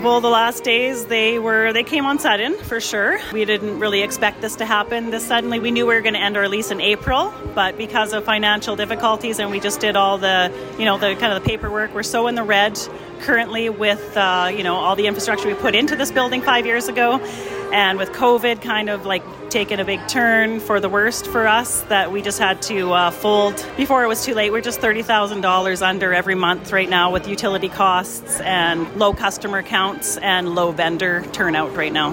Well, the last days, they came on sudden, for sure. We didn't really expect this to happen this suddenly. We knew we were going to end our lease in April, but because of financial difficulties, and we just did all the kind of the paperwork, we're so in the red currently with, all the infrastructure we put into this building 5 years ago. And with COVID kind of like taking a big turn for the worst for us, that we just had to fold before it was too late. We're just $30,000 under every month right now with utility costs and low customer counts and low vendor turnout right now.